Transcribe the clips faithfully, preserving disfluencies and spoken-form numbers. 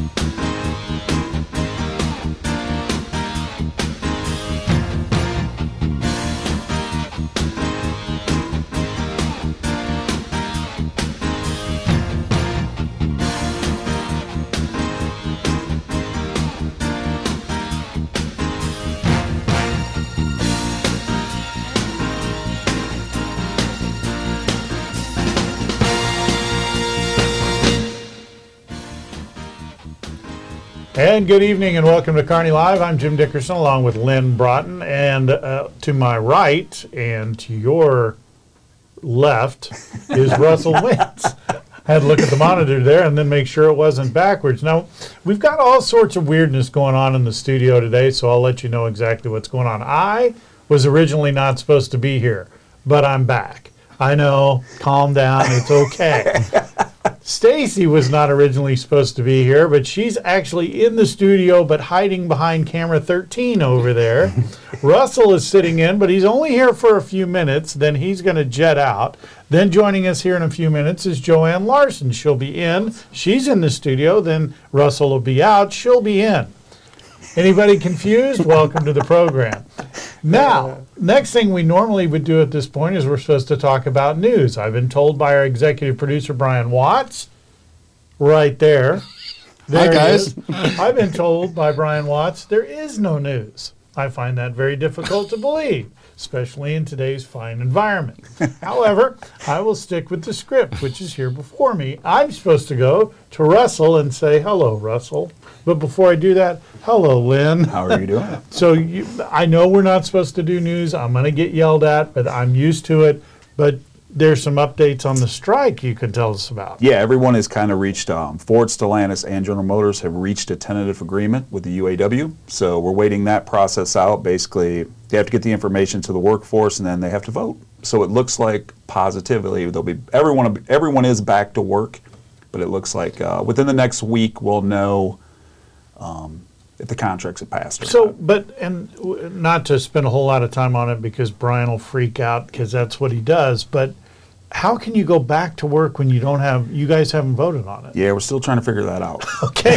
And good evening and welcome to Kearney Live. I'm Jim Dickerson along with Lynn Broughton, and uh, to my right and to your left is Russell Wentz. I had to look at the monitor there and then make sure it wasn't backwards. Now, we've got all sorts of weirdness going on in the studio today, so I'll let you know exactly what's going on. I was originally not supposed to be here, but I'm back. I know, calm down, it's okay. Stacy was not originally supposed to be here, but she's actually in the studio but hiding behind camera thirteen over there. Russell is sitting in, but he's only here for a few minutes. Then he's going to jet out. Then joining us here in a few minutes is Joanne Larson. She'll be in. She's in the studio. Then Russell will be out. She'll be in. Anybody confused? Welcome to the program. Now, next thing we normally would do at this point is we're supposed to talk about news. I've been told by our executive producer, Brian Watts, right there. there Hi, guys. I've been told by Brian Watts there is no news. I find that very difficult to believe, especially in today's fine environment. However, I will stick with the script, which is here before me. I'm supposed to go to Russell and say, hello, Russell. But before I do that, hello, Lynn. How are you doing? So you, I know we're not supposed to do news. I'm going to get yelled at, but I'm used to it. But there's some updates on the strike you can tell us about. Yeah, everyone has kind of reached, um, Ford, Stellantis, and General Motors have reached a tentative agreement with the U A W. So we're waiting that process out. Basically, they have to get the information to the workforce, and then they have to vote. So it looks like positively they'll be everyone. Everyone is back to work, but it looks like uh, within the next week we'll know um, if the contracts have passed or So, not. but, and w- not to spend a whole lot of time on it because Brian will freak out because that's what he does, but how can you go back to work when you don't have, you guys haven't voted on it? Yeah, we're still trying to figure that out. Okay.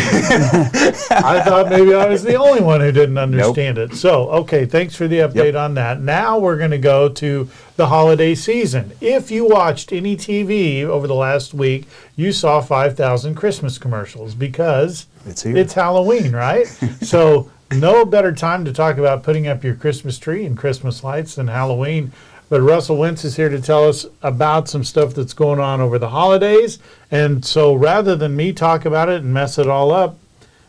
I thought maybe I was the only one who didn't understand nope. it. So, okay, thanks for the update yep. on that. Now we're going to go to the holiday season. If you watched any T V over the last week, you saw five thousand Christmas commercials because it's, here. it's Halloween, right? So no better time to talk about putting up your Christmas tree and Christmas lights than Halloween. But Russell Wentz is here to tell us about some stuff that's going on over the holidays. And so rather than me talk about it and mess it all up,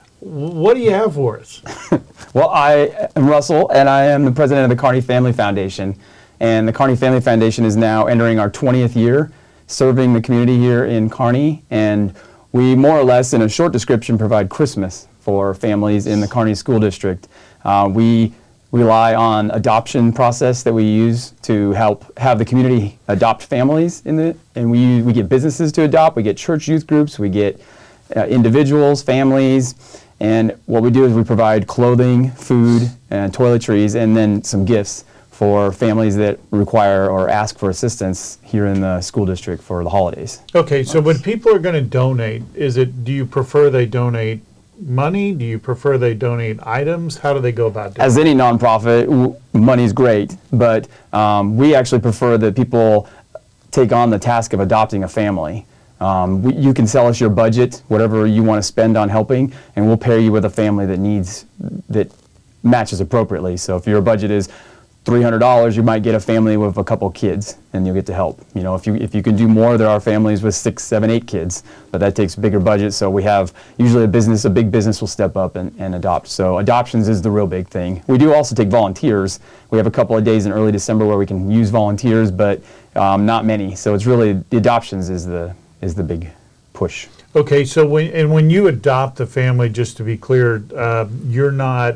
what do you have for us? Well, I am Russell, and I am the president of the Kearney Family Foundation. And the Kearney Family Foundation is now entering our twentieth year, serving the community here in Kearney. And we more or less, in a short description, provide Christmas for families in the Kearney School District. Uh, we rely on adoption process that we use to help have the community adopt families in the, and we we get businesses to adopt, we get church youth groups, we get uh, individuals, families, and what we do is we provide clothing, food, and toiletries, and then some gifts for families that require or ask for assistance here in the school district for the holidays. Okay, so when people are going to donate, is it, do you prefer they donate money? Do you prefer they donate items? How do they go about doing it? As any nonprofit, w- money's great, but um, we actually prefer that people take on the task of adopting a family. Um, we, you can sell us your budget, whatever you want to spend on helping, and we'll pair you with a family that needs, that matches appropriately. So if your budget is three hundred dollars, you might get a family with a couple kids, and you'll get to help. You know, if you if you can do more, there are families with six, seven, eight kids, but that takes bigger budget. So we have usually a business, a big business will step up and, and adopt. So adoptions is the real big thing. We do also take volunteers. We have a couple of days in early December where we can use volunteers, but um, not many. So it's really the adoptions is the is the big push. Okay, so when and when you adopt a family, just to be clear, uh, you're not.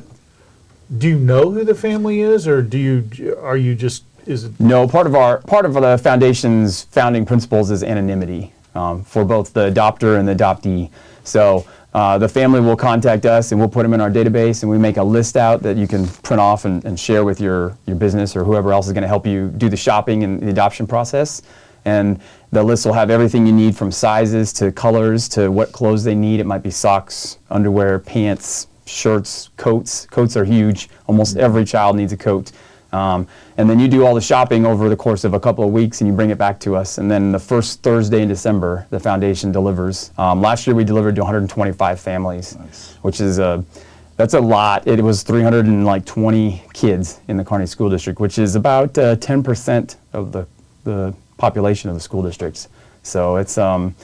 Do you know who the family is, or do you are you just is it? No, part of our part of the foundation's founding principles is anonymity um, for both the adopter and the adoptee. So uh, the family will contact us, and we'll put them in our database, and we make a list out that you can print off and, and share with your your business or whoever else is going to help you do the shopping and the adoption process. And The list will have everything you need from sizes to colors to what clothes they need. It might be socks, underwear, pants, shirts, coats. Coats are huge. Almost every child needs a coat. Um, and then you do all the shopping over the course of a couple of weeks and you bring it back to us. And then the first Thursday in December, the foundation delivers. Um, last year we delivered to one hundred twenty-five families, nice. Which is a, that's a lot. It was three hundred twenty kids in the Kearney School District, which is about uh, ten percent of the, the population of the school districts. So it's, um,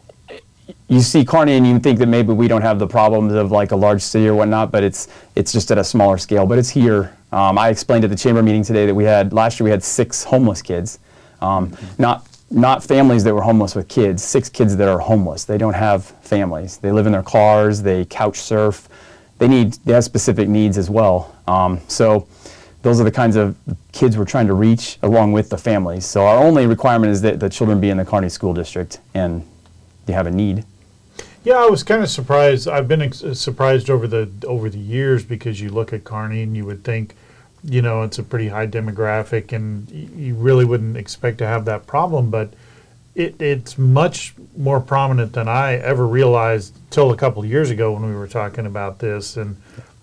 you see Kearney and you think that maybe we don't have the problems of like a large city or whatnot, but it's it's just at a smaller scale. But it's here. Um, I explained at the chamber meeting today that we had, last year we had six homeless kids. Um, mm-hmm. Not not families that were homeless with kids, six kids that are homeless. They don't have families. They live in their cars, they couch surf. They need, they have specific needs as well. Um, so those are the kinds of kids we're trying to reach along with the families. So our only requirement is that the children be in the Kearney School District and they have a need. Yeah, I was kind of surprised. I've been ex- surprised over the over the years because you look at Kearney and you would think, you know, it's a pretty high demographic and y- you really wouldn't expect to have that problem, but it, it's much more prominent than I ever realized till a couple of years ago when we were talking about this. And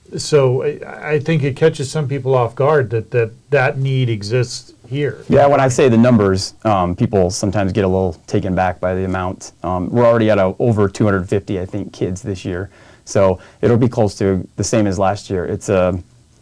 so I, I think it catches some people off guard that that, that need exists here. Yeah, when I say the numbers, um, people sometimes get a little taken back by the amount. Um, we're already at a, over two hundred fifty, I think, kids this year. So it'll be close to the same as last year. It's a,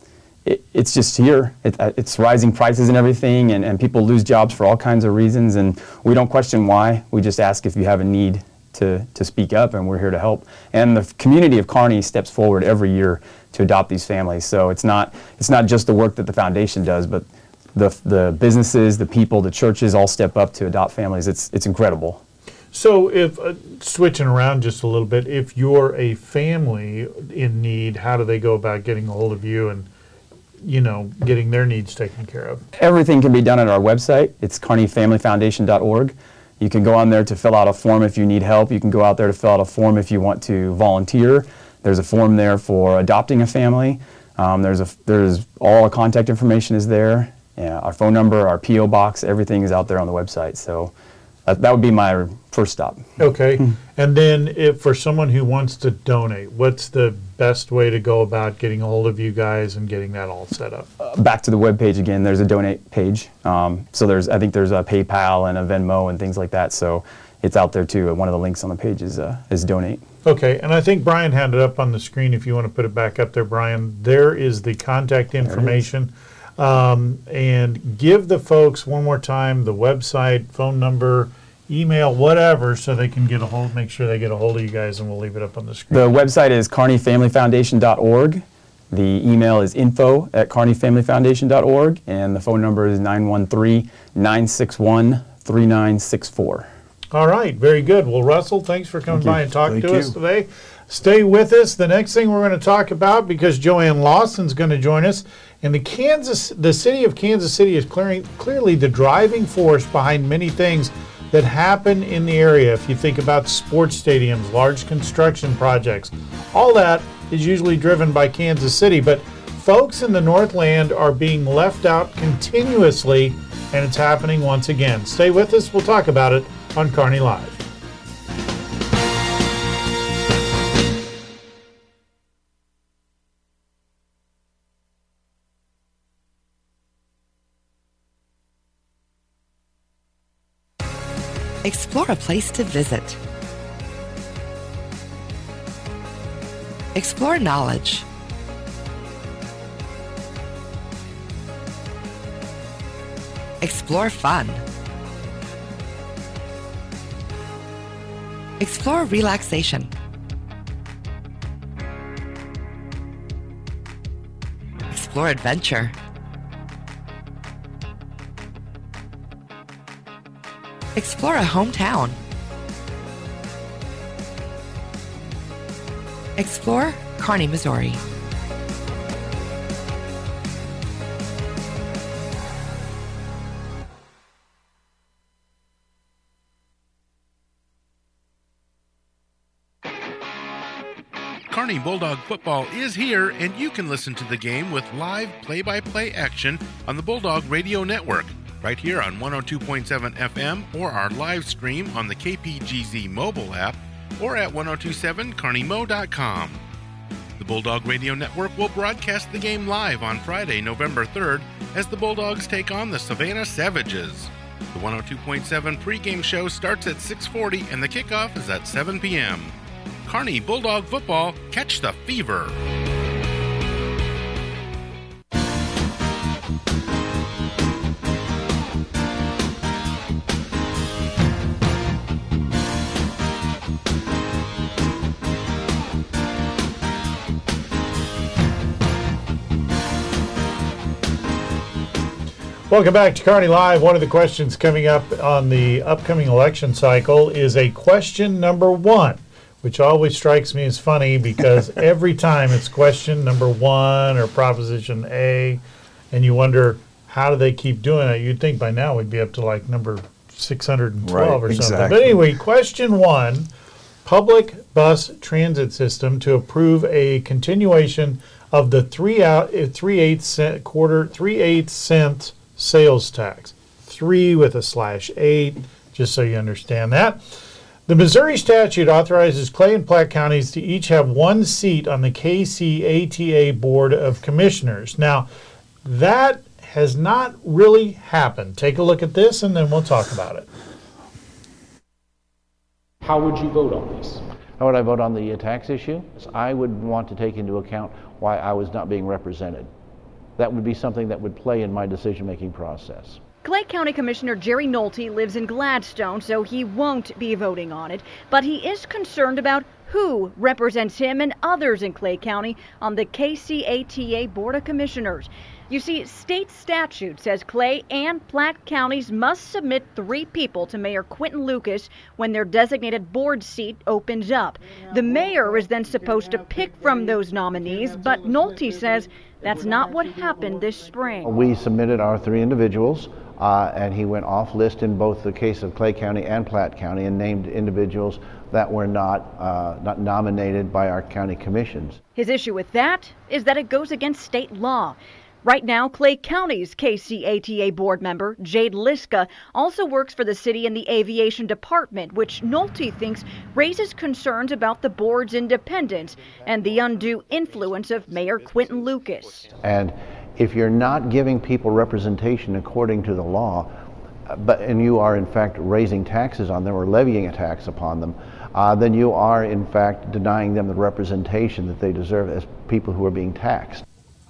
it, it's just here. It, it's rising prices and everything, and, and people lose jobs for all kinds of reasons, and we don't question why. We just ask if you have a need to, to speak up, and we're here to help. And the community of Kearney steps forward every year to adopt these families. So it's not it's not just the work that the foundation does, but the the businesses, the people, the churches all step up to adopt families. It's it's incredible. So if, uh, switching around just a little bit, if you're a family in need, how do they go about getting a hold of you and, you know, getting their needs taken care of? Everything can be done at our website. It's kearney family foundation dot org. You can go on there to fill out a form if you need help. You can go out there to fill out a form if you want to volunteer. There's a form there for adopting a family. Um, there's a there's all our contact information is there. Yeah, our phone number, our P O box, everything is out there on the website. So that, that would be my first stop. Okay. And then if for someone who wants to donate, what's the best way to go about getting a hold of you guys and getting that all set up? Uh, back to the web page again, there's a donate page. Um, so there's I think there's a PayPal and a Venmo and things like that. So it's out there too. One of the links on the page is, uh, is donate. Okay, and I think Brian had it up on the screen. If you want to put it back up there, Brian, there is the contact information. Um, and give the folks one more time the website, phone number, email, whatever, so they can get a hold, make sure they get a hold of you guys, and we'll leave it up on the screen. The website is kearney family foundation dot org. The email is info at kearney family foundation dot org, and the phone number is nine one three, nine six one, three nine six four. All right, very good. Well, Russell, thanks for coming Thank by you. and talking Thank to you. us today. Stay with us. The next thing we're going to talk about, because Joanne Lawson's going to join us, and the Kansas, the city of Kansas City is clearing, clearly the driving force behind many things that happen in the area. If you think about sports stadiums, large construction projects, all that is usually driven by Kansas City. But folks in the Northland are being left out continuously, and it's happening once again. Stay with us. We'll talk about it on Kearney Live. Explore a place to visit. Explore knowledge. Explore fun. Explore relaxation. Explore adventure. Explore a hometown. Explore Kearney, Missouri. Kearney Bulldog football is here, and you can listen to the game with live play-by-play action on the Bulldog Radio Network. right here on one oh two point seven F M or our live stream on the K P G Z mobile app or at ten twenty-seven kearney mo dot com. The Bulldog Radio Network will broadcast the game live on Friday, November third, as the Bulldogs take on the Savannah Savages. The one oh two point seven pregame show starts at six forty and the kickoff is at seven p.m. Kearney Bulldog football, catch the fever. Welcome back to Kearney Live. One of the questions coming up on the upcoming election cycle is a question number one, which always strikes me as funny because every time it's question number one or Proposition A, and you wonder, how do they keep doing it? You'd think by now we'd be up to like number six hundred twelve right, or something. exactly. But anyway, question one, public bus transit system to approve a continuation of the three out three eighths cent quarter three eighths cent sales tax, three with a slash eight, just so you understand that. The Missouri statute authorizes Clay and Platte counties to each have one seat on the K C A T A Board of Commissioners. Now, that has not really happened. Take a look at this and then we'll talk about it. How would you vote on this? How would I vote on the uh, tax issue? I would want to take into account why I was not being represented. That would be something that would play in my decision-making process. Clay County Commissioner Jerry Nolte lives in Gladstone, so he won't be voting on it, but he is concerned about who represents him and others in Clay County on the K C A T A Board of Commissioners. You see, state statute says Clay and Platte counties must submit three people to Mayor Quentin Lucas when their designated board seat opens up. The mayor is then supposed to pick from those nominees, but Nolte says that's not what happened this spring. We submitted our three individuals, uh, and he went off list in both the case of Clay County and Platte County and named individuals that were not, uh, not nominated by our county commissions. His issue with that is that it goes against state law. Right now, Clay County's K C A T A board member, Jade Liska, also works for the city in the aviation department, which Nolte thinks raises concerns about the board's independence and the undue influence of Mayor Quentin Lucas. And if you're not giving people representation according to the law, but and you are in fact raising taxes on them or levying a tax upon them, uh, then you are in fact denying them the representation that they deserve as people who are being taxed.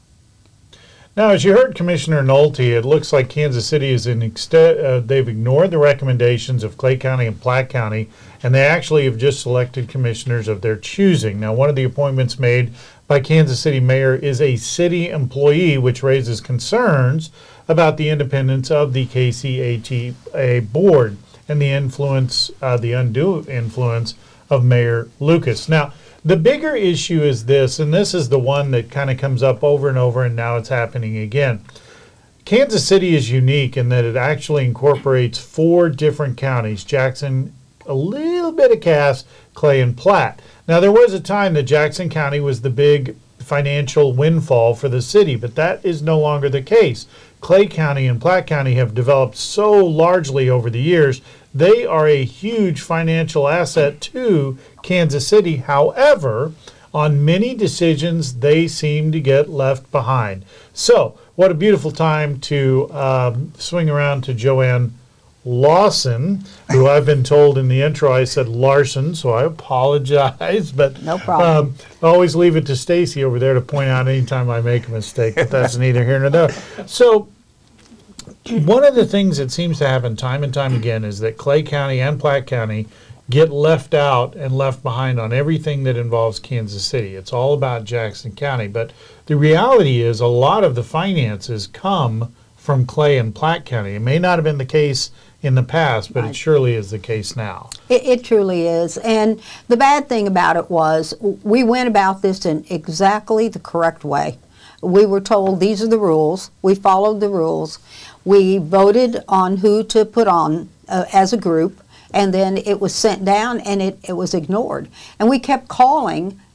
Now, as you heard Commissioner Nolte, it looks like Kansas City is in exte- uh, they've ignored the recommendations of Clay County and Platte County, and they actually have just selected commissioners of their choosing. Now, one of the appointments made by Kansas City Mayor is a city employee, which raises concerns about the independence of the K C A T A board and the influence, uh, the undue influence of Mayor Lucas. Now, the bigger issue is this, and this is the one that kind of comes up over and over, and now it's happening again. Kansas City is unique in that it actually incorporates four different counties: Jackson, a little bit of Cass, Clay, and Platte. Now, there was a time that Jackson County was the big financial windfall for the city, but that is no longer the case. Clay County and Platte County have developed so largely over the years. They are a huge financial asset to Kansas City. However, on many decisions, they seem to get left behind. So, what a beautiful time to um, swing around to Joanne Lawson, who I've been told in the intro I said Larson, so I apologize. But no problem. Um, I always leave it to Stacy over there to point out anytime I make a mistake, but that's neither here nor there. So, one of the things that seems to happen time and time again is that Clay County and Platte County get left out and left behind on everything that involves Kansas City. It's all about Jackson County. But the reality is a lot of the finances come from Clay and Platte County. It may not have been the case in the past, but right. It surely is the case now. It, it truly is. And the bad thing about it was we went about this in exactly the correct way. We were told these are the rules. We followed the rules. We voted on who to put on uh, as a group, and then it was sent down and it, it was ignored. And we kept calling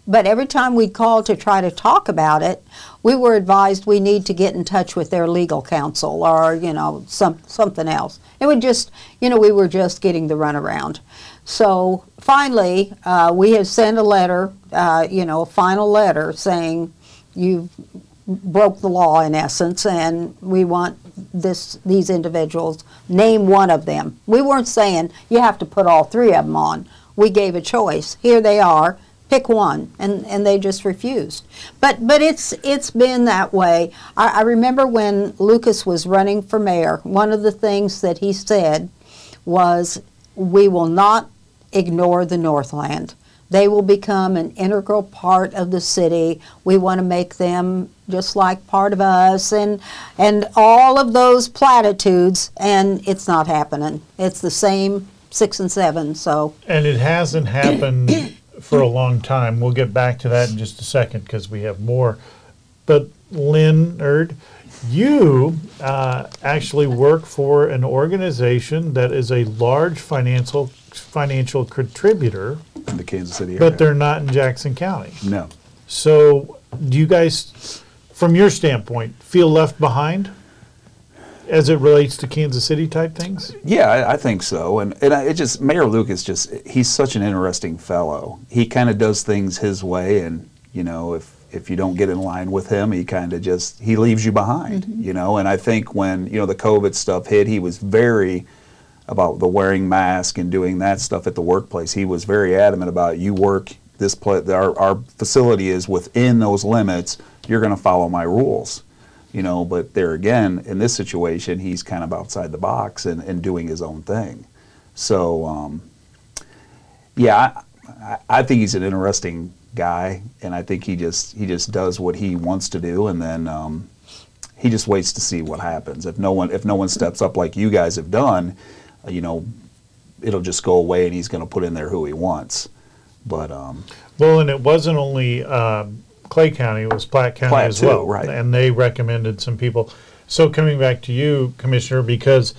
but every time we called to try to talk about it, we were advised we need to get in touch with their legal counsel or, you know, some, something else. It would just, you know, we were just getting the runaround. So finally, uh, we have sent a letter, uh, you know, a final letter saying you broke the law in essence, and we want this these individuals, name one of them. We weren't saying you have to put all three of them on. We gave a choice. Here they are. Pick one, and, and they just refused. But but it's it's been that way. I, I remember when Lucas was running for mayor, one of the things that he said was, we will not ignore the Northland. They will become an integral part of the city. We want to make them just like part of us, and and all of those platitudes, and it's not happening. It's the same six and seven, so. And it hasn't happened for a long time. We'll get back to that in just a second because we have more. But Leonard, you uh, actually work for an organization that is a large financial financial contributor in the Kansas City area. But they're not in Jackson County. No. So do you guys, from your standpoint, feel left behind as it relates to Kansas City type things? Yeah, I, I think so. And, and I, it just, Mayor Lucas just, he's such an interesting fellow. He kind of does things his way, and, you know, if, if you don't get in line with him, he kind of just, he leaves you behind, mm-hmm. you know. And I think when, you know, the COVID stuff hit, he was very about the wearing mask and doing that stuff at the workplace. He was very adamant about, you work this place, our, our facility is within those limits, you're going to follow my rules. You know, but there again, in this situation, he's kind of outside the box and, and doing his own thing. So, um, yeah, I, I think he's an interesting guy, and I think he just he just does what he wants to do, and then um, he just waits to see what happens. If no one if no one steps up like you guys have done, uh, you know, it'll just go away, and he's going to put in there who he wants. But um, well, and it wasn't only. Uh, Clay County, it was Platte County Platte as too, well, right. And they recommended some people. So coming back to you, Commissioner, because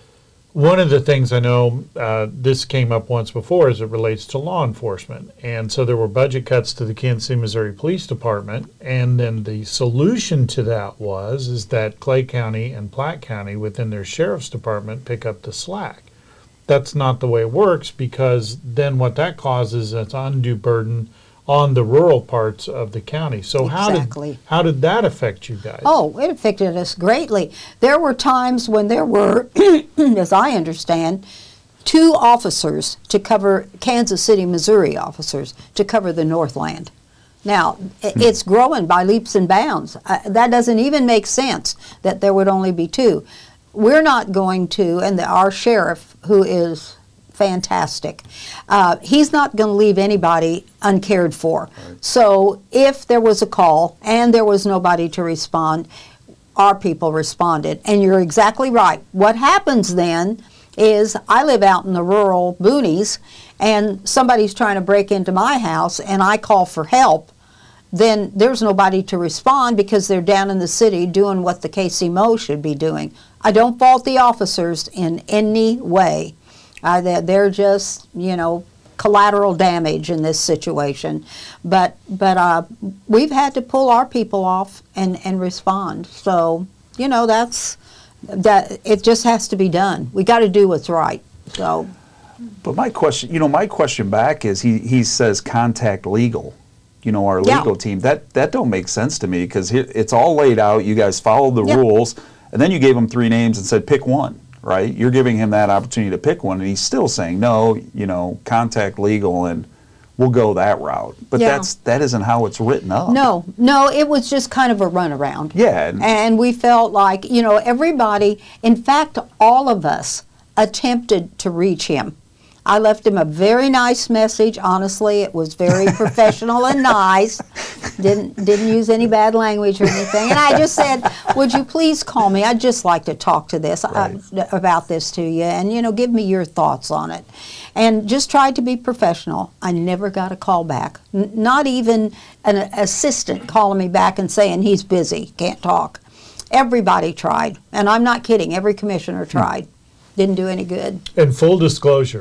one of the things I know, uh, this came up once before as it relates to law enforcement, and so there were budget cuts to the Kansas City, Missouri Police Department, and then the solution to that was is that Clay County and Platte County within their sheriff's department pick up the slack. That's not the way it works, because then what that causes is an undue burden on the rural parts of the county. So exactly. how did how did that affect you guys? Oh, it affected us greatly. There were times when there were, as I understand, two officers to cover, Kansas City, Missouri officers, to cover the Northland. Now, it's growing by leaps and bounds. Uh, that doesn't even make sense that there would only be two. We're not going to, and the, our sheriff, who is fantastic. Uh, he's not going to leave anybody uncared for. Right. So if there was a call and there was nobody to respond, our people responded. And you're exactly right. What happens then is I live out in the rural boonies, and somebody's trying to break into my house and I call for help. Then there's nobody to respond because they're down in the city doing what the K C M O should be doing. I don't fault the officers in any way. Uh, they're, they're just, you know, collateral damage in this situation. But but uh, we've had to pull our people off and, and respond. So, you know, that's, that. It just has to be done. We got to do what's right. So. But my question, you know, my question back is he, he says contact legal. You know, our legal yeah. team, that, that don't make sense to me, because it's all laid out. You guys followed the yeah. rules, and then you gave him three names and said pick one. Right? You're giving him that opportunity to pick one, and he's still saying, no, you know, contact legal, and we'll go that route. But yeah. that's that isn't how it's written up. No, no, it was just kind of a runaround. Yeah. And, and we felt like, you know, everybody, in fact, all of us attempted to reach him. I left him a very nice message. Honestly, it was very professional and nice. Didn't didn't use any bad language or anything. And I just said, "Would you please call me? I'd just like to talk to this right. uh, about this to you, and you know, give me your thoughts on it." And just tried to be professional. I never got a call back. N- not even an assistant calling me back and saying he's busy, can't talk. Everybody tried, and I'm not kidding. Every commissioner tried. Didn't do any good. And full disclosure,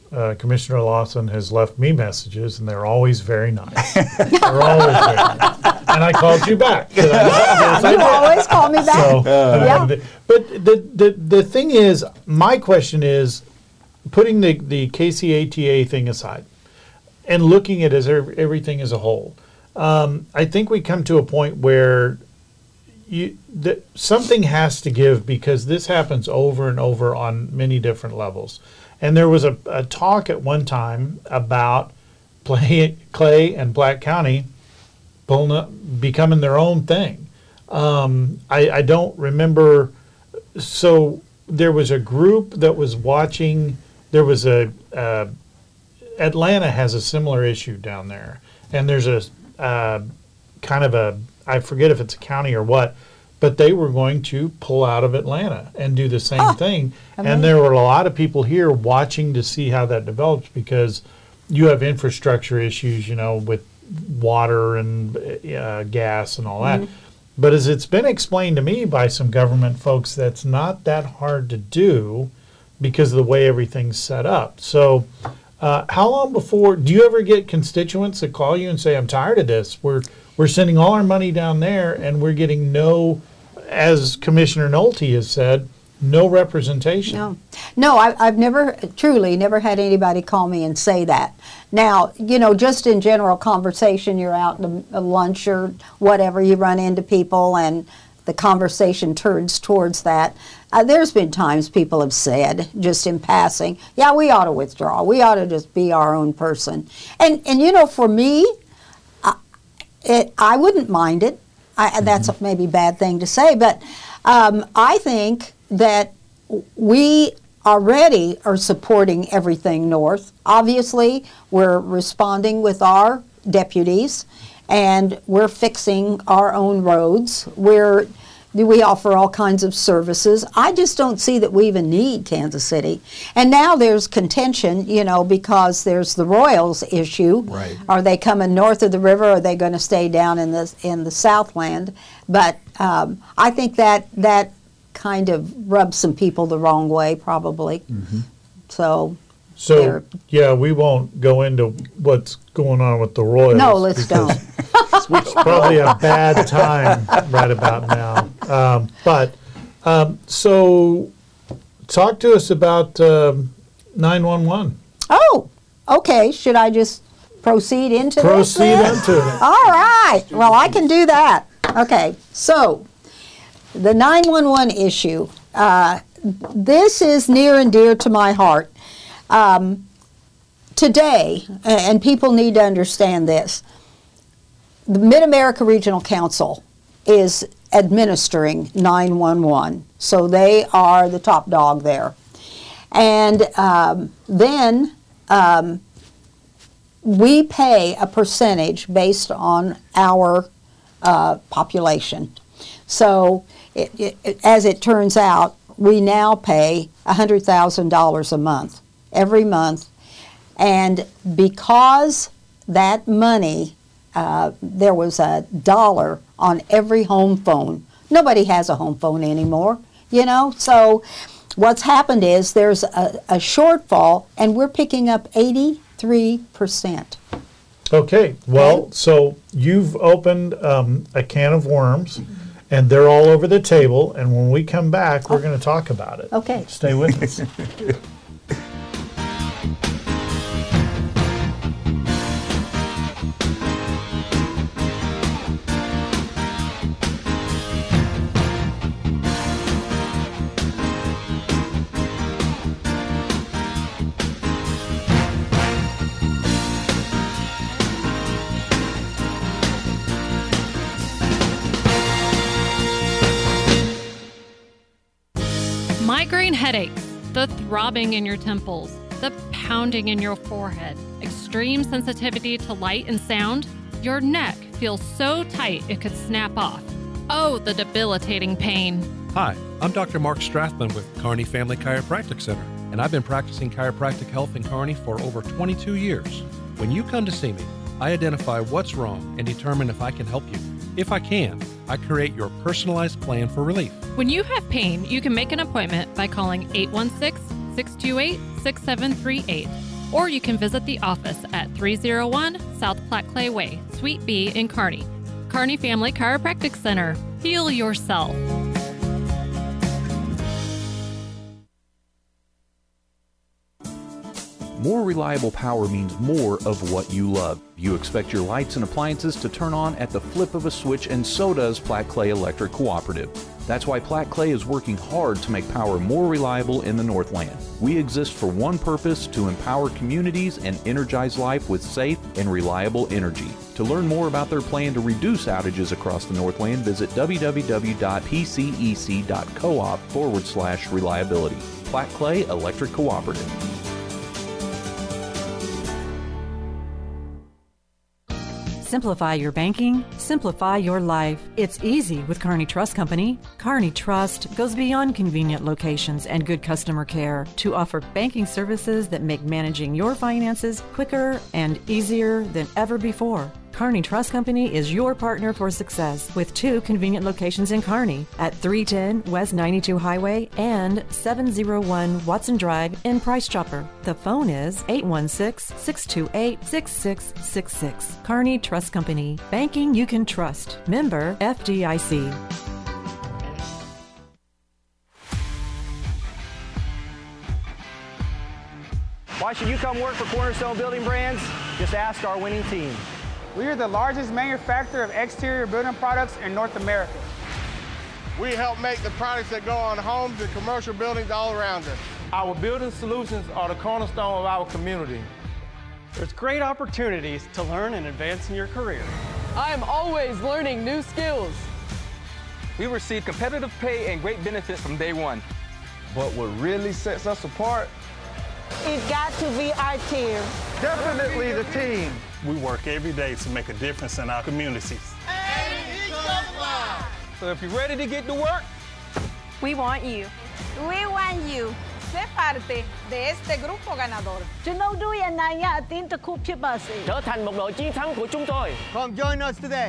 uh, Commissioner Lawson has left me messages, and they're always very nice. They're always very nice. And I called you back. I, yes, I You did. always call me back. So, Yeah. But the, the the thing is, my question is, putting the, the K C A T A thing aside and looking at it as ev- everything as a whole, um, I think we come to a point where you the, something has to give, because this happens over and over on many different levels. And there was a, a talk at one time about Clay, Clay and Black County pulling up, becoming their own thing. Um, I, I don't remember. So there was a group that was watching. There was a uh, Atlanta has a similar issue down there, and there's a uh, kind of a I forget if it's a county or what, but they were going to pull out of Atlanta and do the same Oh, thing. amazing. And there were a lot of people here watching to see how that develops, because you have infrastructure issues, you know, with water and uh, gas and all that. Mm-hmm. But as it's been explained to me by some government folks, that's not that hard to do because of the way everything's set up. So uh, how long before, do you ever get constituents that call you and say, I'm tired of this. We're, we're sending all our money down there and we're getting no, as Commissioner Nolte has said, no representation. No, no, I, I've never, truly never had anybody call me and say that. Now, you know, just in general conversation, you're out at a lunch or whatever, you run into people and the conversation turns towards that. Uh, there's been times people have said, just in passing, yeah, we ought to withdraw. We ought to just be our own person. And, and you know, for me, I, it, I wouldn't mind it. I, that's a maybe bad thing to say, but um, I think that we already are supporting everything north. Obviously, we're responding with our deputies, and we're fixing our own roads. We're we offer all kinds of services. I just don't see that we even need Kansas City. And now there's contention, you know, because there's the Royals issue. Right. Are they coming north of the river, or are they going to stay down in the in the Southland? But um, I think that that kind of rubs some people the wrong way, probably. Mm-hmm. So, So, they're- yeah, we won't go into what's going on with the Royals. no, let's because don't. It's probably a bad time right about now. Um, but, um, so, talk to us about um, nine one one. Oh, okay. Should I just proceed into Proceed this? into it. All right. Well, I can do that. Okay. So, the nine one one issue. Uh, this is near and dear to my heart. Um, today, and people need to understand this, the Mid-America Regional Council is administering nine one one. So they are the top dog there. And um, then um, we pay a percentage based on our uh, population. So it, it, as it turns out, we now pay one hundred thousand dollars a month, every month. And because that money, uh, there was a dollar on every home phone. Nobody has a home phone anymore, you know? So what's happened is there's a, a shortfall, and we're picking up eighty-three percent. Okay, well, so you've opened um, a can of worms, and they're all over the table, and when we come back, we're going to talk about it. Okay. Stay with us. Migraine headaches, the throbbing in your temples, the pounding in your forehead, extreme sensitivity to light and sound. Your neck feels so tight it could snap off. Oh, the debilitating pain. Hi, I'm Doctor Mark Strathman with Kearney Family Chiropractic Center, and I've been practicing chiropractic health in Kearney for over twenty-two years. When you come to see me, I identify what's wrong and determine if I can help you. If I can, I create your personalized plan for relief. When you have pain, you can make an appointment by calling eight one six, six two eight, six seven three eight. or you can visit the office at three oh one South Platte Clay Way, Suite B in Kearney. Kearney Family Chiropractic Center. Heal yourself. More reliable power means more of what you love. You expect your lights and appliances to turn on at the flip of a switch, and so does Platte Clay Electric Cooperative. That's why Platte Clay is working hard to make power more reliable in the Northland. We exist for one purpose: to empower communities and energize life with safe and reliable energy. To learn more about their plan to reduce outages across the Northland, visit www.pcec.coop forward slash reliability. Platte Clay Electric Cooperative. Simplify your banking, simplify your life. It's easy with Kearney Trust Company. Kearney Trust goes beyond convenient locations and good customer care to offer banking services that make managing your finances quicker and easier than ever before. Kearney Trust Company is your partner for success with two convenient locations in Kearney at three ten West ninety-two Highway and seven oh one Watson Drive in Price Chopper. The phone is eight one six, six two eight, six six six six. Kearney Trust Company. Banking you can trust. Member F D I C. Why should you come work for Cornerstone Building Brands? Just ask our winning team. We are the largest manufacturer of exterior building products in North America. We help make the products that go on homes and commercial buildings all around us. Our building solutions are the cornerstone of our community. There's great opportunities to learn and advance in your career. I am always learning new skills. We receive competitive pay and great benefits from day one. But what really sets us apart? It's got to be our team. Definitely the team. We work every day to make a difference in our communities. So if you're ready to get to work, we want you. We want you. Sé parte de este grupo ganador. Chúng tôi đuôi này ya tin từ cúp chiếc bus. Trở thành một đội chiến thắng của chúng tôi. Come join us today.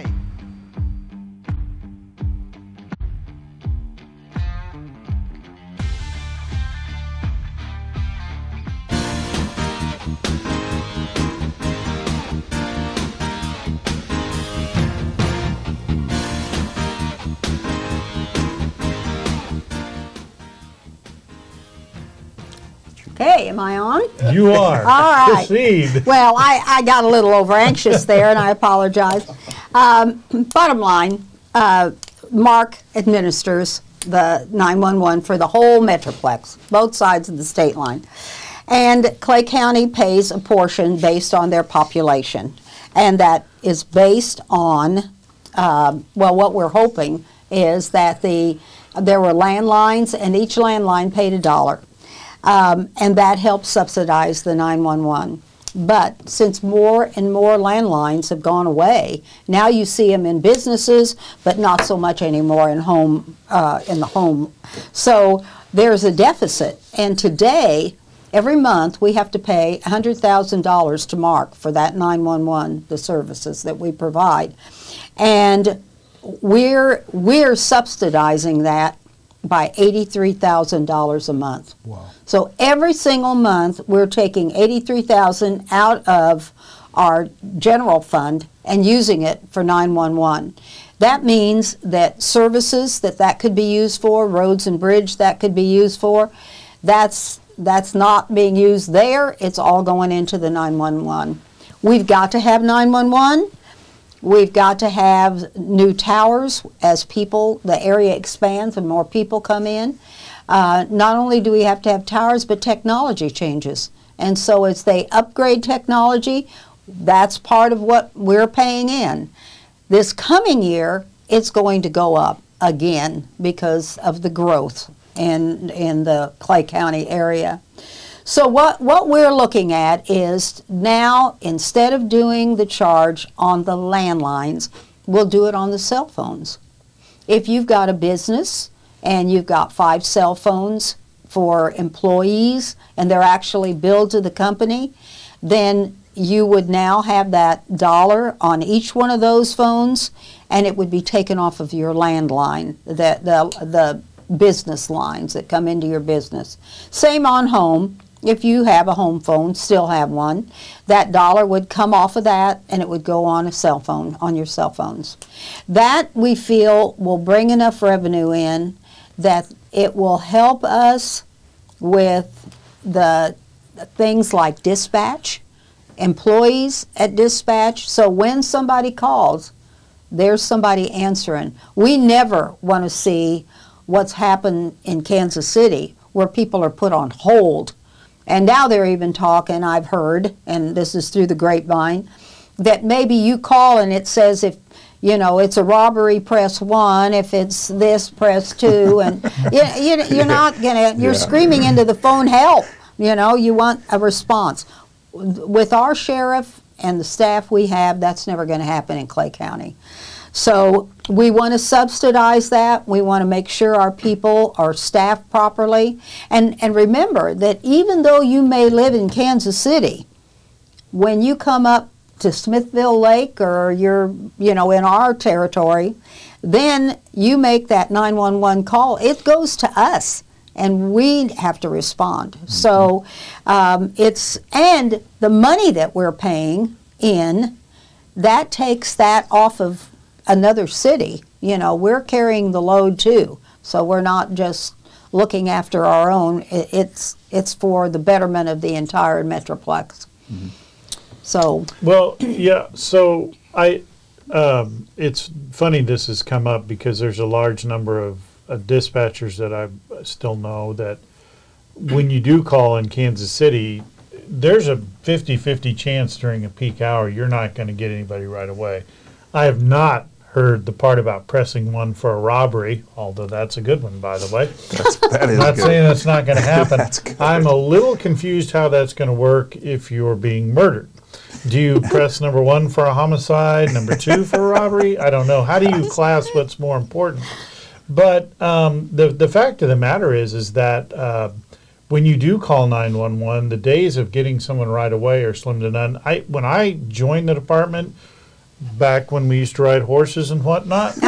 Okay, am I on? You are. All right. Proceed. Well, I, I got a little over anxious there, and I apologize. Um, bottom line, uh, Mark administers the nine one one for the whole Metroplex, both sides of the state line. And Clay County pays a portion based on their population. And that is based on, uh, well, what we're hoping is that the there were landlines, and each landline paid a dollar. Um, and that helps subsidize the nine one one. But since more and more landlines have gone away, now you see them in businesses, but not so much anymore in home uh, in the home. So there's a deficit. And today, every month, we have to pay one hundred thousand dollars to Mark for that nine one one, the services that we provide. And we're we're subsidizing that by eighty-three thousand dollars a month. Wow. So every single month, we're taking eighty-three thousand dollars out of our general fund and using it for nine one one. That means that services that that could be used for, roads and bridge that could be used for, that's that's not being used there. It's all going into the nine one one. We've got to have nine one one. We've got to have new towers as people, the area expands and more people come in. Uh, not only do we have to have towers, but technology changes. And so as they upgrade technology, that's part of what we're paying in. This coming year, it's going to go up again because of the growth in, in the Clay County area. So what, what we're looking at is now, instead of doing the charge on the landlines, we'll do it on the cell phones. If you've got a business and you've got five cell phones for employees and they're actually billed to the company, then you would now have that dollar on each one of those phones, and it would be taken off of your landline, the, the, the business lines that come into your business. Same on home. if you have a home phone, still have one, that dollar would come off of that and it would go on a cell phone, on your cell phones. That we feel will bring enough revenue in that it will help us with the things like dispatch, employees at dispatch. So when somebody calls, there's somebody answering. We never want to see what's happened in Kansas City where people are put on hold. And now they're even talking, I've heard, and this is through the grapevine, that maybe you call and it says if, you know, it's a robbery, press one. If it's this, press two. And you, you, you're not going to, you're yeah. screaming into the phone, help. You know, you want a response. With our sheriff and the staff we have, that's never going to happen in Clay County. So we want to subsidize that. We want to make sure our people are staffed properly. And, and remember that even though you may live in Kansas City, when you come up to Smithville Lake or you're, you know, in our territory, then you make that nine one one call. It goes to us, and we have to respond. Mm-hmm. So um, it's, and the money that we're paying in, that takes that off of another city. You know, we're carrying the load too. So we're not just looking after our own. It's it's for the betterment of the entire Metroplex. Mm-hmm. So well, yeah. So I, um, it's funny this has come up because there's a large number of, of dispatchers that I still know that when you do call in Kansas City, there's a fifty-fifty chance during a peak hour you're not going to get anybody right away. I have not heard the part about pressing one for a robbery, although that's a good one, by the way. That's, that is I'm not good. saying that's not going to happen. That's good. I'm a little confused how that's going to work if you're being murdered. Do you press number one for a homicide, number two for a robbery? I don't know. How do you class what's more important? But um, the the fact of the matter is, is that uh, when you do call nine one one, the days of getting someone right away are slim to none. I when I joined the department, back when we used to ride horses and whatnot.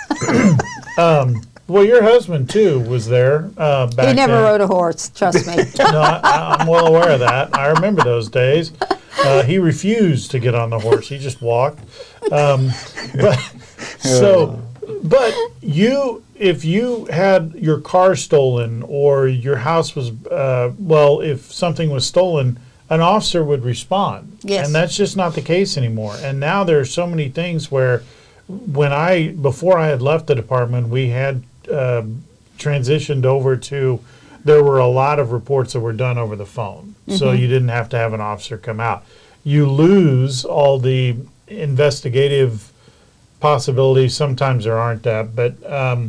um, well, your husband, too, was there uh, back He never then. rode a horse, trust me. No, I, I'm well aware of that. I remember those days. Uh, he refused to get on the horse. He just walked. Um, but, so, but you, if you had your car stolen or your house was, uh, well, if something was stolen, an officer would respond. Yes. And that's just not the case anymore. And now there are so many things where when I, before I had left the department, we had uh, transitioned over to, there were a lot of reports that were done over the phone. Mm-hmm. So you didn't have to have an officer come out. You lose all the investigative possibilities. Sometimes there aren't that, but um,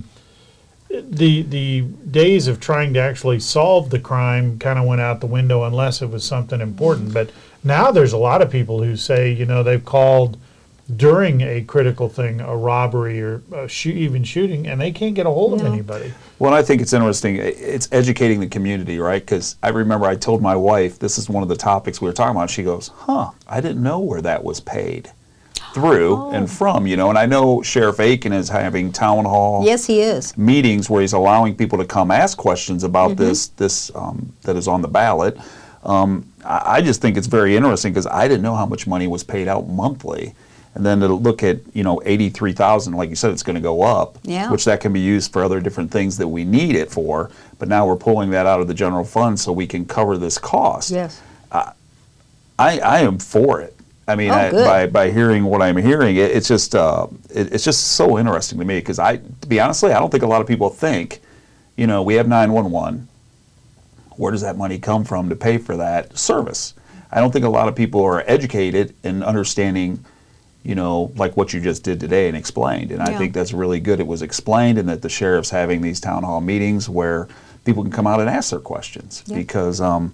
the the days of trying to actually solve the crime kind of went out the window unless it was something important. But now there's a lot of people who say, you know, they've called during a critical thing, a robbery or a sh- even shooting, and they can't get a hold of No. anybody. Well, I think it's interesting. It's educating the community, right? Because I remember I told my wife, this is one of the topics we were talking about. She goes, huh, I didn't know where that was paid through Oh. and from, you know. And I know Sheriff Aiken is having town hall Yes, he is. meetings where he's allowing people to come ask questions about Mhm. this, this um, that is on the ballot. Um, I, I just think it's very interesting because I didn't know how much money was paid out monthly. And then to look at, you know, eighty-three thousand, like you said, it's going to go up, Yeah. which that can be used for other different things that we need it for. But now we're pulling that out of the general fund so we can cover this cost. Yes. I, I am for it. I mean, Oh, I, good. by by hearing what I'm hearing, it, it's just uh, it, it's just so interesting to me because I, to be honestly, I don't think a lot of people think, you know, we have nine one one. Where does that money come from to pay for that service? I don't think a lot of people are educated in understanding, you know, like what you just did today and explained. And I Yeah. think that's really good. It was explained, and that the sheriff's having these town hall meetings where people can come out and ask their questions Yeah. because um,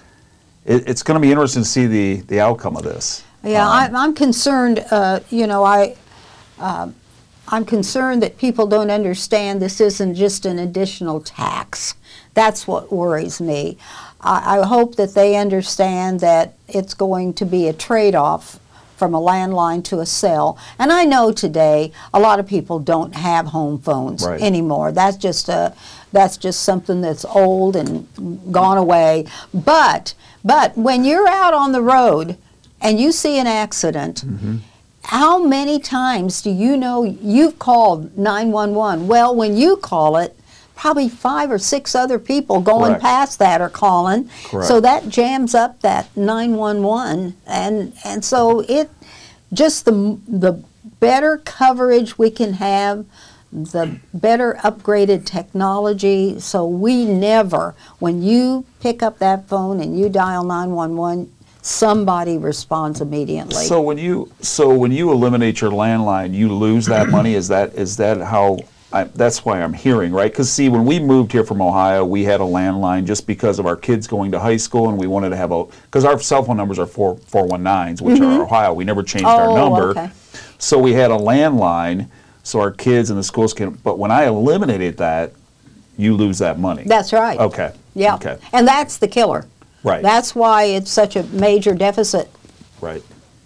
it, it's going to be interesting to see the the outcome of this. Yeah, Um, I, I'm concerned, uh, you know, I, uh, I'm concerned that people don't understand this isn't just an additional tax. That's what worries me. I, I hope that they understand that it's going to be a trade-off from a landline to a cell. And I know today a lot of people don't have home phones Right. anymore. That's just a that's just something that's old and gone away. But but when you're out on the road and you see an accident, Mm-hmm. how many times do you know you've called nine one one? Well, when you call it, probably five or six other people going Correct. past that are calling. Correct. So that jams up that nine one one, and and so it just the the better coverage we can have, the better upgraded technology. So we never, when you pick up that phone and you dial nine one one, somebody responds immediately. So when you so when you eliminate your landline, you lose that money. Is that is that how? I, that's why I'm hearing, right? Because see, when we moved here from Ohio, we had a landline just because of our kids going to high school, and we wanted to have a because our cell phone numbers are four four one nines, which Mhm. are Ohio. We never changed Oh, our number, okay. so we had a landline, so our kids and the schools can. But when I eliminated that, you lose that money. That's right. Okay. Yeah. Okay. And that's the killer. Right. That's why it's such a major deficit. Right.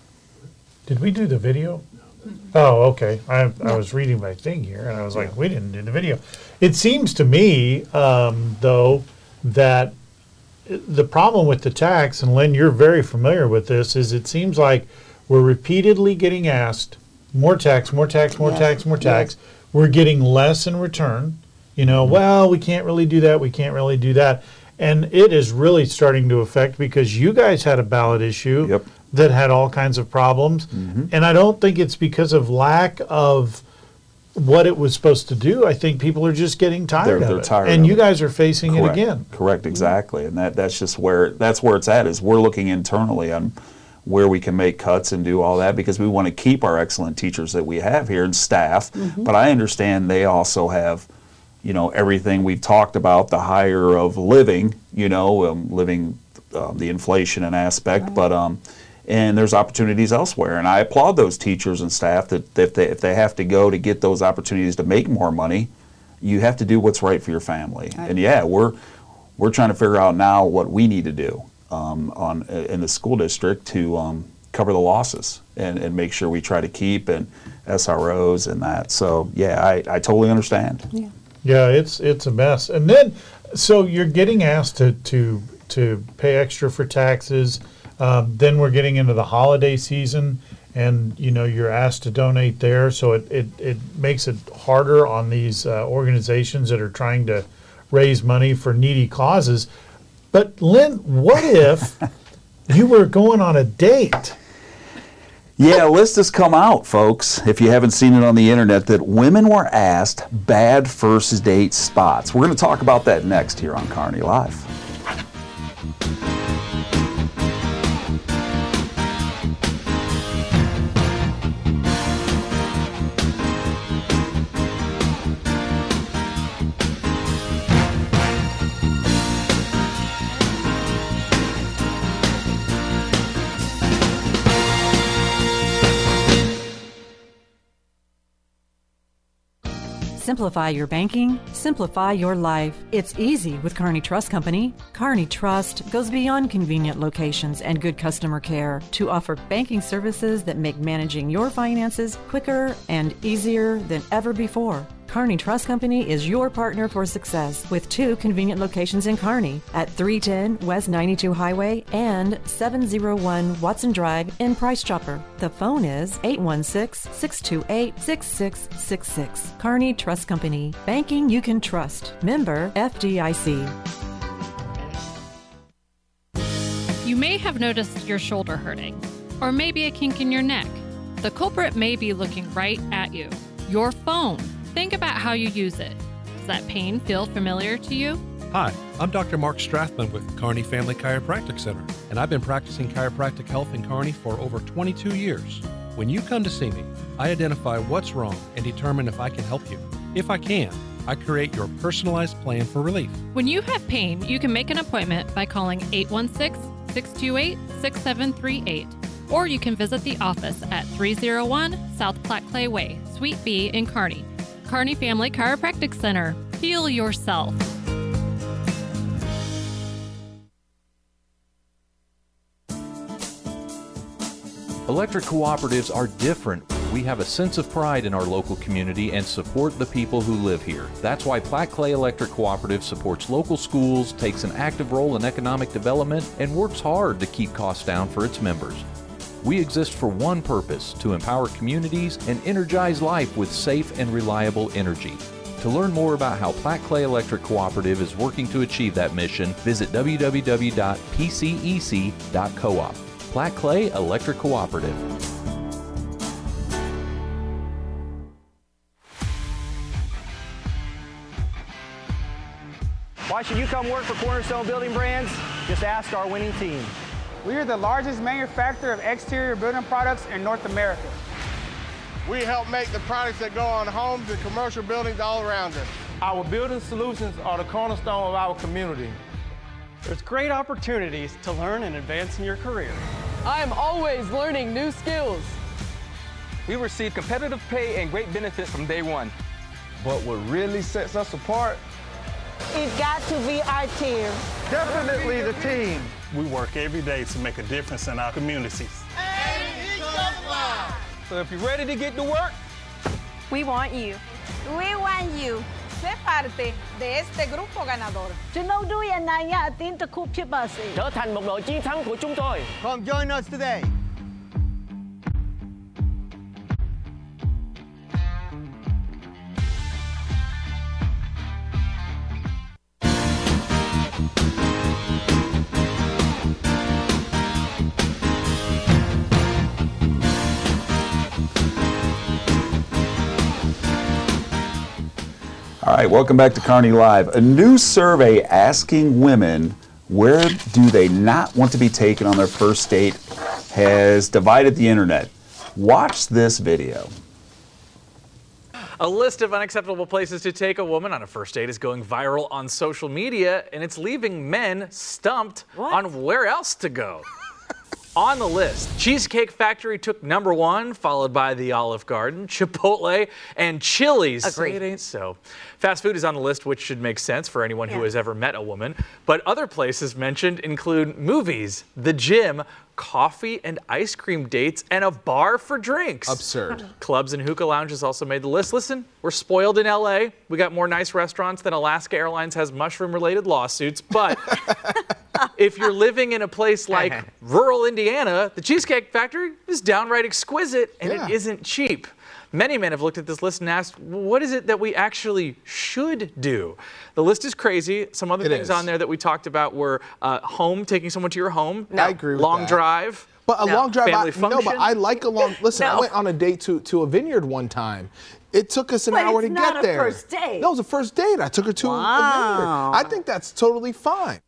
Did we do the video? Oh, okay. I, I was reading my thing here, and I was like, we didn't do the video. It seems to me, um, though, that the problem with the tax, and Lynn, you're very familiar with this, is it seems like we're repeatedly getting asked more tax, more tax, more Yes. tax, more tax. Yes. We're getting less in return. You know, well, we can't really do that. We can't really do that. And it is really starting to affect, because you guys had a ballot issue Yep. that had all kinds of problems. And I don't think it's because of lack of what it was supposed to do. I think people are just getting tired They're- of they're it. tired and of you it. guys are facing Correct. it again. Correct, exactly, and that that's just where that's where it's at. Is we're looking internally on where we can make cuts and do all that, because we want to keep our excellent teachers that we have here and staff. Mhm. But I understand they also have, you know, everything we've talked about, the higher of living, you know, um, living, um, the inflation and aspect, but um, and there's opportunities elsewhere, and I applaud those teachers and staff that if they if they have to go to get those opportunities to make more money, you have to do what's right for your family. Right. And yeah, we're we're trying to figure out now what we need to do um, on in the school district to um, cover the losses and, and make sure we try to keep and S R Os and that. So yeah, I, I totally understand. Yeah. Yeah, it's it's a mess. And then, so you're getting asked to to to pay extra for taxes. Um, then we're getting into the holiday season, and you know you're asked to donate there. So it it, it makes it harder on these uh, organizations that are trying to raise money for needy causes. But Lynn, what if you were going on a date? Yeah, a list has come out, folks, if you haven't seen it on the internet, that women were asked bad first date spots. We're going to talk about that next here on Kearney Live. Simplify your banking, simplify your life. It's easy with Kearney Trust Company. Kearney Trust goes beyond convenient locations and good customer care to offer banking services that make managing your finances quicker and easier than ever before. Kearney Trust Company is your partner for success with two convenient locations in Kearney at three ten West ninety-two Highway and seven oh one Watson Drive in Price Chopper. The phone is eight one six, six two eight, six six six six. Kearney Trust Company. Banking you can trust. Member F D I C. You may have noticed your shoulder hurting, or maybe a kink in your neck. The culprit may be looking right at you. Your phone. Think about how you use it. Does that pain feel familiar to you? Hi, I'm Doctor Mark Strathman with Kearney Family Chiropractic Center, and I've been practicing chiropractic health in Kearney for over twenty-two years. When you come to see me, I identify what's wrong and determine if I can help you. If I can, I create your personalized plan for relief. When you have pain, you can make an appointment by calling eight one six, six two eight, six seven three eight, or you can visit the office at three oh one South Platte Clay Way, Suite B in Kearney. Kearney Family Chiropractic Center. Heal yourself. Electric cooperatives are different. We have a sense of pride in our local community and support the people who live here. That's why Platte Clay Electric Cooperative supports local schools, takes an active role in economic development, and works hard to keep costs down for its members. We exist for one purpose, to empower communities and energize life with safe and reliable energy. To learn more about how Platte Clay Electric Cooperative is working to achieve that mission, visit w w w dot p c e c dot coop. Platte Clay Electric Cooperative. Why should you come work for Cornerstone Building Brands? Just ask our winning team. We are the largest manufacturer of exterior building products in North America. We help make the products that go on homes and commercial buildings all around us. Our building solutions are the cornerstone of our community. There's great opportunities to learn and advance in your career. I am always learning new skills. We receive competitive pay and great benefits from day one. But what really sets us apart? It got to be our team. Definitely the team. We work every day to make a difference in our communities. So if you're ready to get to work, we want you. We want you. Sé parte de este grupo ganador. Trở thành một đội chiến thắng của chúng tôi. Come join us today. All right, welcome back to Kearney Live. A new survey asking women where do they not want to be taken on their first date has divided the internet. Watch this video. A list of unacceptable places to take a woman on a first date is going viral on social media, and it's leaving men stumped what? on where else to go. On the list, Cheesecake Factory took number one, followed by the Olive Garden, Chipotle, and Chili's. Agreed. It ain't so. Fast food is on the list, which should make sense for anyone yeah. who has ever met a woman. But other places mentioned include movies, the gym, coffee and ice cream dates, and a bar for drinks. Absurd. Clubs and hookah lounges also made the list. Listen, we're spoiled in L A. We got more nice restaurants than Alaska Airlines has mushroom-related lawsuits. But if you're living in a place like rural Indiana, the Cheesecake Factory is downright exquisite, and Yeah. it isn't cheap. Many men have looked at this list and asked, what is it that we actually should do? The list is crazy. Some other It things is. on there that we talked about were uh, home, taking someone to your home. No. I agree with Long that. drive. But a No. long drive, Family I, no, function. but I like a long, listen, I No. went on a date to, to a vineyard one time. It took us an But hour it's to not get a there. first date. No, it was a first date. I took her to a Wow. vineyard. I think that's totally fine.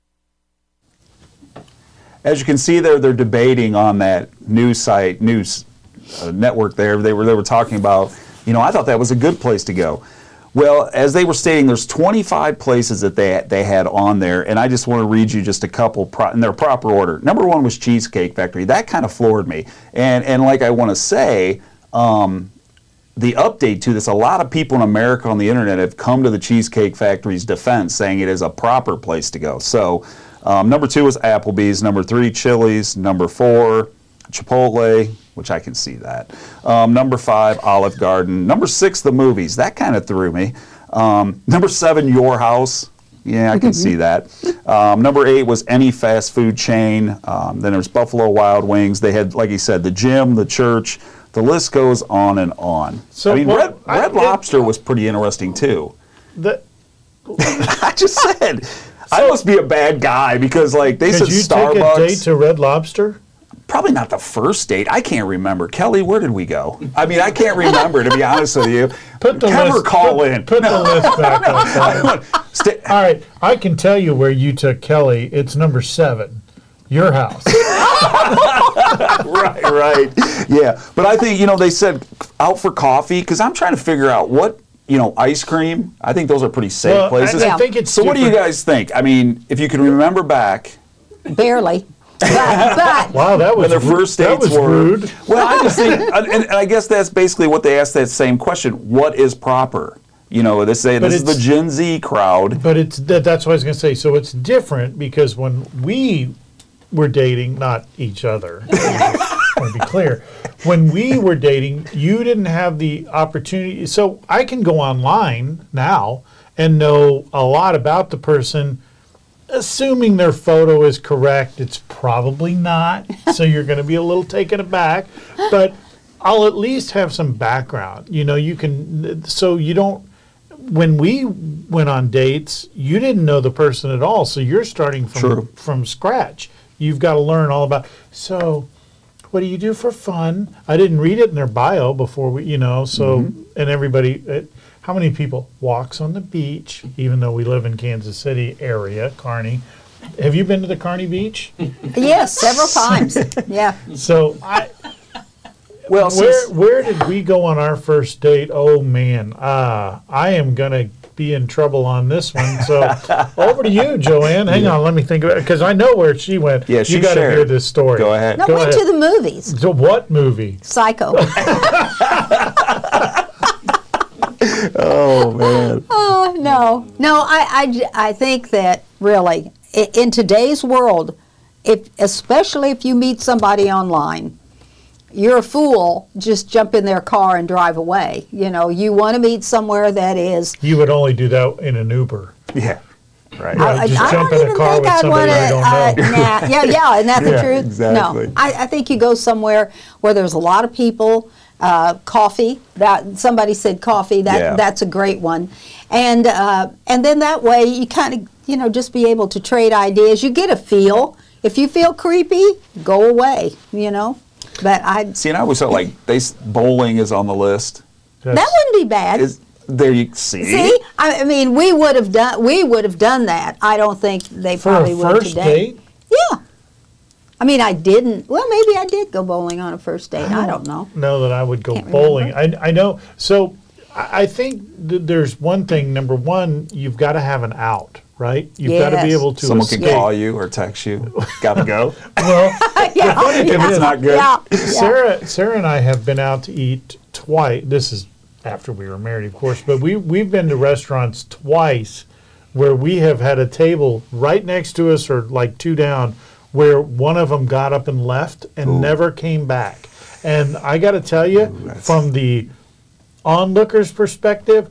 As you can see there, they're debating on that news site, news uh, network there. They were they were talking about, you know, I thought that was a good place to go. Well, as they were stating, there's twenty-five places that they they had on there, and I just want to read you just a couple pro, in their proper order. Number one was Cheesecake Factory. That kind of floored me, and and like I want to say, um, the update to this, a lot of people in America on the internet have come to the Cheesecake Factory's defense, saying it is a proper place to go. So. Um, number two was Applebee's. Number three, Chili's. Number four, Chipotle, which I can see that. Um, number five, Olive Garden. Number six, the movies. That kind of threw me. Um, number seven, Your House. Yeah, I can see that. Um, number eight was any fast food chain. Um, then there's Buffalo Wild Wings. They had, like you said, the gym, the church. The list goes on and on. So, I mean, well, Red, I- Red Lobster was pretty interesting too. The, I just said, I must be a bad guy because, like, they said Could you Starbucks. take a date to Red Lobster? Probably not the first date. I can't remember. Kelly, where did we go? I mean, I can't remember, to be honest with you. Put the Have her list, call put, in. Put the list back up. there. All right, I can tell you where you took Kelly. It's number seven, Your House. right, right. Yeah, but I think, you know, they said out for coffee because I'm trying to figure out what, you know, ice cream. I think those are pretty safe Well, I- places. I think it's so what do you different. guys think? I mean, if you can remember back. Barely. But, but Wow, that was when their ru- first that dates was were. rude. Well, I just think, and, and I guess that's basically what they asked that same question. What is proper? You know, they say But this is the it's- Gen Z crowd. But it's that, that's what I was going to say. So it's different because when we were dating, not each other, want to be clear. When we were dating, you didn't have the opportunity. So I can go online now and know a lot about the person, assuming their photo is correct. It's probably not, so you're going to be a little taken aback. But I'll at least have some background. You know, you can, so you don't, when we went on dates, you didn't know the person at all, so you're starting from True. from scratch. You've got to learn all about, so what do you do for fun? I didn't read it in their bio before we, you know, so, Mhm. and everybody, it, how many people walks on the beach, even though we live in Kansas City area, Kearney. Have you been to the Kearney Beach? Yes, several times. Yeah. So I, Well, where since- where did we go on our first date? Oh man, uh, I am gonna be in trouble on this one. So over to you, Joanne. Hang on, let me think about it because I know where she went. Yeah, she you got to shared. hear this story. Go ahead. No, Go went ahead. to the movies. So what movie? Psycho. Oh man. Oh, no. No, I, I j- I think that really, i- in today's world, if especially if you meet somebody online, you're a fool, just jump in their car and drive away. You know, you want to meet somewhere that is. You would only do that in an Uber. Yeah. Right. Yeah, just I jump don't in a even car think with I'd somebody wanna, I don't uh, know. nah, yeah, yeah, isn't that the Yeah, truth? exactly. No, I, I think you go somewhere where there's a lot of people, uh, coffee. That somebody said coffee. That Yeah. that's a great one, and uh, and then that way you kind of you know just be able to trade ideas. You get a feel. If you feel creepy, go away. You know, but I See, and I always thought like they s- bowling is on the list. that wouldn't be bad. Is there you see? See, I, I mean, we would have done we would have done that. I don't think they For a probably would first today. date? Yeah. I mean, I didn't. Well, maybe I did go bowling on a first date. I don't know. know that I would go Can't bowling. I, I know. So I I think th- there's one thing. Number one, you've got to have an out, right? You've got to be Yes. able to Someone escape. can call you or text you. Gotta go. Well, yeah, If it's not good. Yeah, yeah. Sarah, Sarah and I have been out to eat twice. This is after we were married, of course, but we we've been to restaurants twice where we have had a table right next to us or like two down where one of them got up and left and Ooh. never came back. And I got to tell you, that's- from the onlooker's perspective,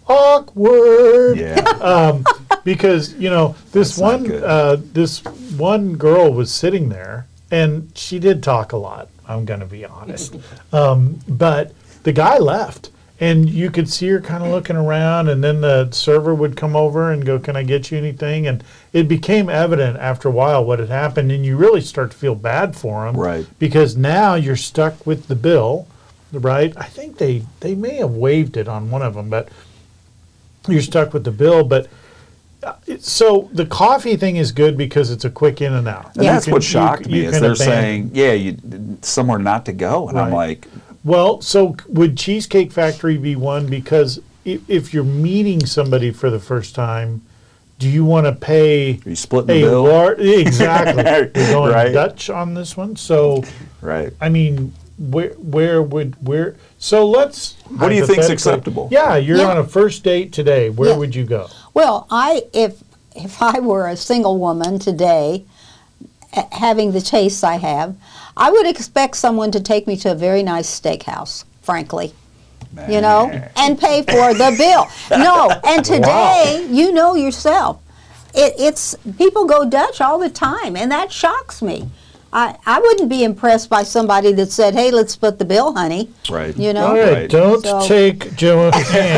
awkward. Yeah. Um, because you know this That's not one good. uh, this one girl was sitting there and she did talk a lot. I'm going to be honest, um, but the guy left. And you could see her kind of looking around, and then the server would come over and go, "Can I get you anything?" And it became evident after a while what had happened, and you really start to feel bad for him, Right. Because now you're stuck with the bill, right? I think they they may have waived it on one of them, but you're stuck with the bill. But uh, it- so the coffee thing is good because it's a quick in and out. And You that's can- what you- shocked you me is can they're abandon. saying, yeah, you somewhere not to go, and I'm Right. like, Well, so c- would Cheesecake Factory be one? Because if, if you're meeting somebody for the first time, do you want to pay are you splitting the a bill? lar- exactly? We're going Right. Dutch on this one, so Right. I mean, where where would where? So let's. What do you think's hypothetically- acceptable? Yeah, you're Yeah. on a first date today. Where Yeah. would you go? Well, I if if I were a single woman today, uh, having the tastes I have, I would expect someone to take me to a very nice steakhouse. Frankly, you know, and pay for the bill. No, and today, you know yourself, it, it's people go Dutch all the time, and that shocks me. I, I wouldn't be impressed by somebody that said, "Hey, let's split the bill, honey." Right. You know. All right, Right. don't So- take Joanne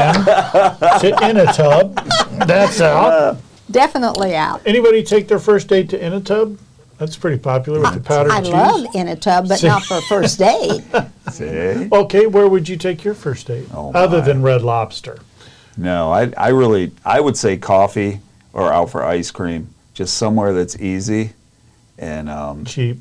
to Inatub. That's out. Definitely out. Anybody take their first date to Inatub? That's pretty popular with the powdered I cheese. love in a tub, but See? not for a first date. See? Okay, where would you take your first date? Oh, Other my. than Red Lobster. No, I, I really, I would say coffee or out for ice cream, just somewhere that's easy, and um, Cheap.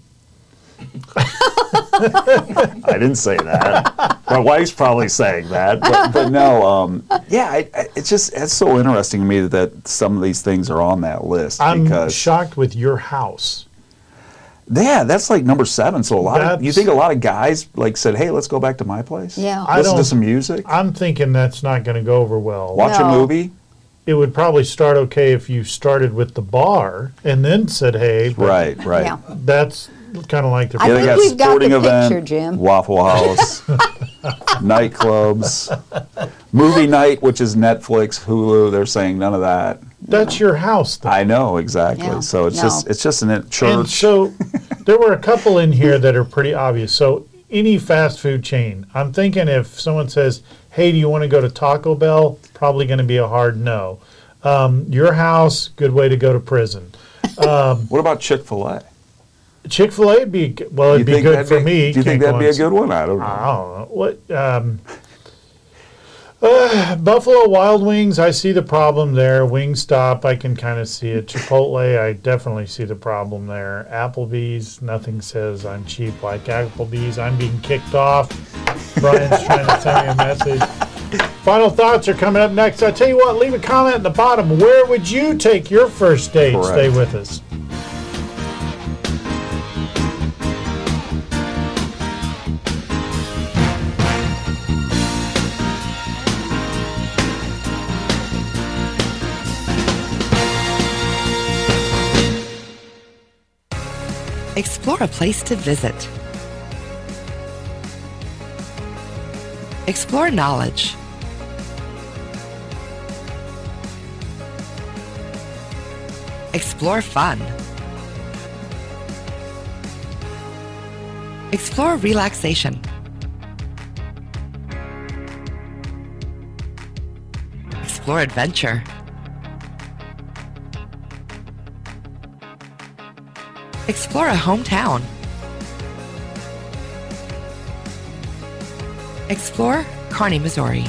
I didn't say that. My wife's probably saying that, but, but no, um, yeah, I, I, it's just it's so interesting to me that, that some of these things are on that list I'm because shocked with your house. yeah, that's like number seven. So a lot of you That's- think a lot of guys like said, hey, let's go back to my place. Yeah. I listen to don't- some music, I'm thinking that's not going to go over well. watch No. a movie. It would probably start okay if you started with the bar and then said, hey, but Right, right. Yeah. that's kind of like the. I Yeah, they think got we've got sporting the event, picture, Jim. Waffle House, nightclubs, movie night, which is Netflix, Hulu. They're saying none of that. That's your house, though. I know exactly. Yeah. So it's No. just it's just an And church. so there were a couple in here that are pretty obvious. So any fast food chain, I'm thinking if someone says, hey, do you want to go to Taco Bell? Probably going to be a hard no. Um, your house, good way to go to prison. Um, what about Chick-fil-A? Chick-fil-A would be, well, it'd You be think good that'd for be- me. do you think Can't go that'd be on a good one? I don't know. I don't know. What, um, uh, Buffalo Wild Wings, I see the problem there. Wingstop, I can kind of see it. Chipotle, I definitely see the problem there. Applebee's, nothing says I'm cheap like Applebee's. I'm being kicked off. Brian's trying to send me a message. Final thoughts are coming up next. I tell you what, leave a comment at the bottom. Where would you take your first date? Correct. Stay with us. Explore a place to visit. Explore knowledge. Explore fun. Explore relaxation. Explore adventure. Explore a hometown. Explore Kearney, Missouri.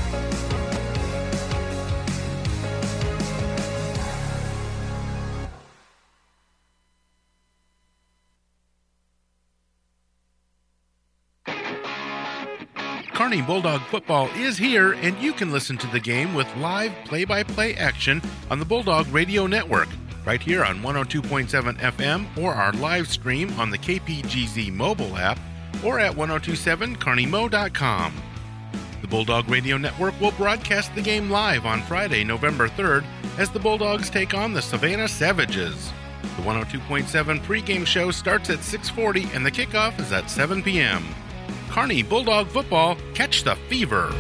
Kearney Bulldog football is here, and you can listen to the game with live play-by-play action on the Bulldog Radio Network, right here on one oh two point seven F M, or our live stream on the K P G Z mobile app, or at ten twenty-seven kearney mo dot com. The Bulldog Radio Network will broadcast the game live on Friday, November third, as the Bulldogs take on the Savannah Savages. The one oh two point seven pregame show starts at six forty, and the kickoff is at seven p.m. Kearney Bulldog football, catch the fever.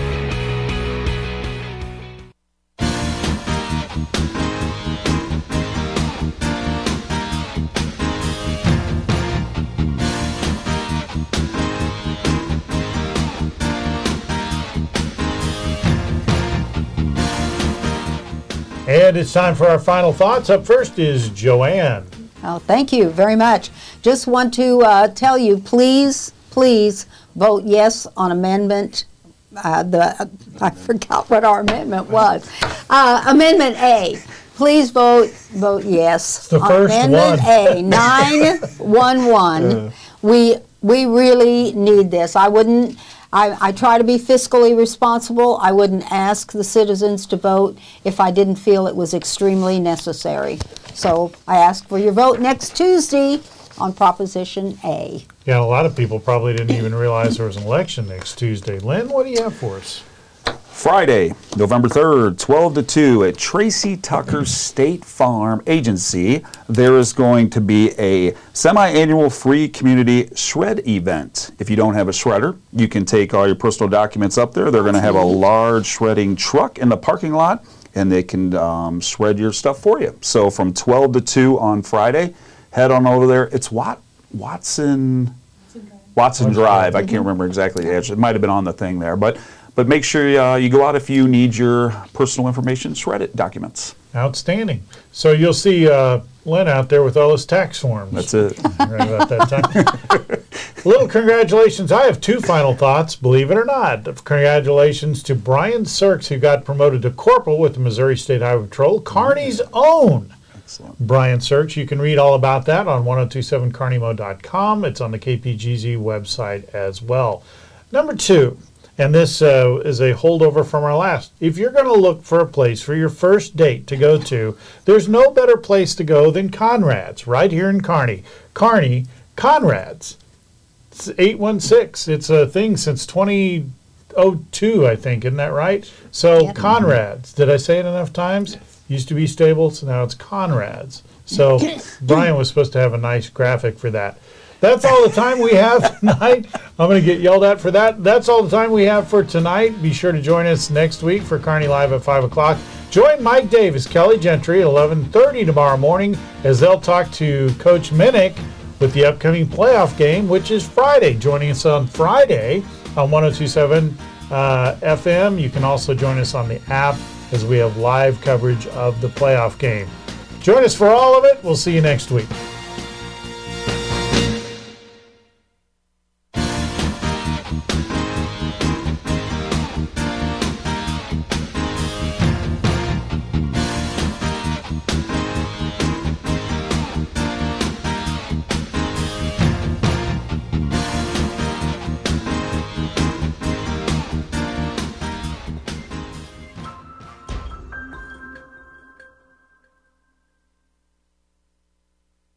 And it's time for our final thoughts. Up first is Joanne. Oh, thank you very much. Just want to uh, tell you, please, please vote yes on amendment. Uh, the I forgot what our amendment was. Uh, amendment A. Please vote vote yes. It's the on first amendment one. A nine one one. Uh. We we really need this. I wouldn't. I, I try to be fiscally responsible. I wouldn't ask the citizens to vote if I didn't feel it was extremely necessary. So I ask for your vote next Tuesday on Proposition A. Yeah, a lot of people probably didn't even realize there was an election next Tuesday. Lynn, what do you have for us? Friday, November third, twelve to two at Tracy Tucker State Farm Agency, there is going to be a semi-annual free community shred event. If you don't have a shredder, you can take all your personal documents up there. They're going to have a large shredding truck in the parking lot, and they can um, shred your stuff for you. So from twelve to two on Friday, head on over there. It's Wat- Watson, Watson Drive. I can't remember exactly the address. It might have been on the thing there, but But make sure uh, you go out if you need your personal information shredded documents. Outstanding. So you'll see uh, Lynn out there with all his tax forms. That's it. Right about that time. Little congratulations. I have two final thoughts, believe it or not. Congratulations to Brian Sirks, who got promoted to corporal with the Missouri State Highway Patrol, Kearney's own. Excellent. Brian Sirks. You can read all about that on ten twenty-seven kearney mo dot com. It's on the K P G Z website as well. Number two. And this uh, is a holdover from our last. If you're going to look for a place for your first date to go to, there's no better place to go than Conrad's, right here in Kearney. Kearney, Conrad's. It's eight one six. It's a thing since twenty oh two, I think. Isn't that right? So Yep. Conrad's. Did I say it enough times? Used to be Stables, now it's Conrad's. So Brian was supposed to have a nice graphic for that. That's all the time we have tonight. I'm going to get yelled at for that. That's all the time we have for tonight. Be sure to join us next week for Kearney Live at five o'clock. Join Mike Davis, Kelly Gentry at eleven thirty tomorrow morning as they'll talk to Coach Minnick with the upcoming playoff game, which is Friday. Joining us on Friday on one oh two point seven uh, F M. You can also join us on the app as we have live coverage of the playoff game. Join us for all of it. We'll see you next week.